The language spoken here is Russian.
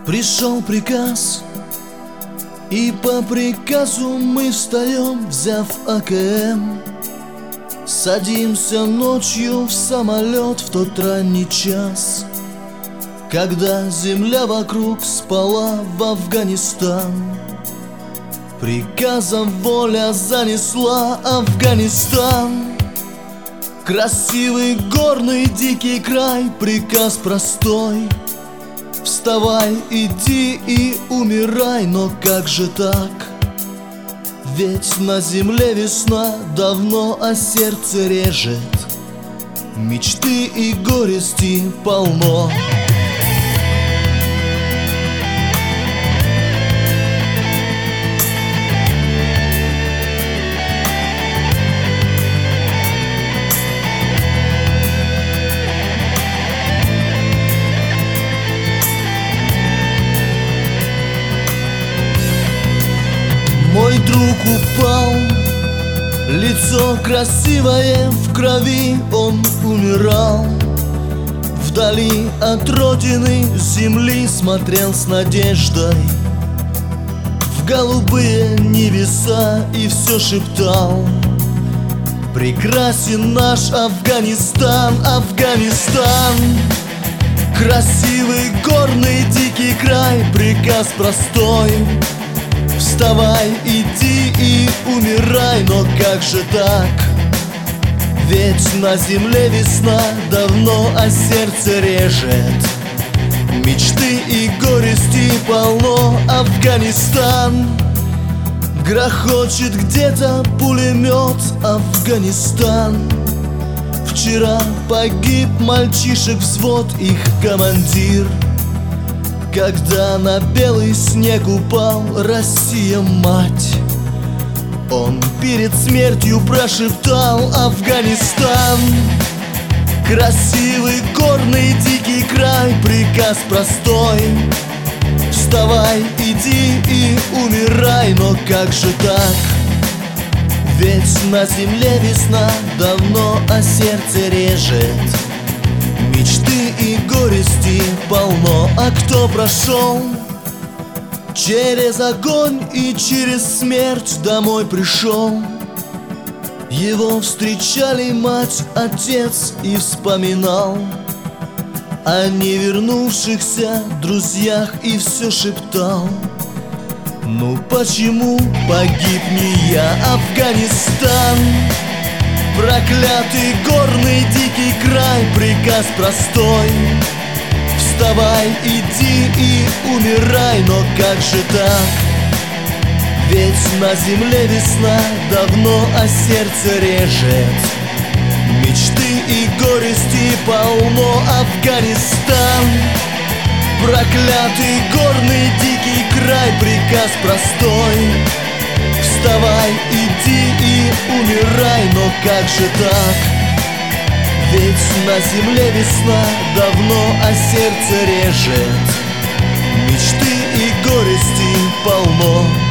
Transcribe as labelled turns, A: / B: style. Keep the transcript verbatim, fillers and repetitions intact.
A: Пришел приказ, и по приказу мы встаем, взяв А К М. Садимся ночью в самолет в тот ранний час, когда земля вокруг спала, в Афганистан. Приказом воля занесла Афганистан. Красивый горный дикий край, приказ простой: вставай, иди и умирай. Но как же так? Ведь на земле весна давно, а сердце режет. Мечты и горести полно. Мой друг упал, лицо красивое в крови, он умирал. Вдали от родины земли смотрел с надеждой в голубые небеса и все шептал: прекрасен наш Афганистан, Афганистан. Красивый горный дикий край, приказ простой: вставай, иди и умирай. Но как же так? Ведь на земле весна давно, а сердце режет. Мечты и горести полно. Афганистан. Грохочет где-то пулемет. Афганистан. Вчера погиб мальчишек взвод, их командир, когда на белый снег упал Россия, мать. Он перед смертью прошептал: Афганистан. Красивый горный дикий край, приказ простой: вставай, иди и умирай. Но как же так? Ведь на земле весна давно, а сердце режет. Мечты и горести полно. А кто прошел через огонь и через смерть домой пришел? Его встречали мать, отец и вспоминал о невернувшихся друзьях и все шептал: ну почему погиб не я? Афганистан. Проклятый горный дикий край, приказ простой: вставай, иди и умирай. Но как же так? Ведь на земле весна давно, а сердце режет. Мечты и горести полно. Афганистан. Проклятый горный дикий край, приказ простой: вставай, иди и умирай. Но как же так? Ведь на земле весна давно, а сердце режет. Мечты и горести полно.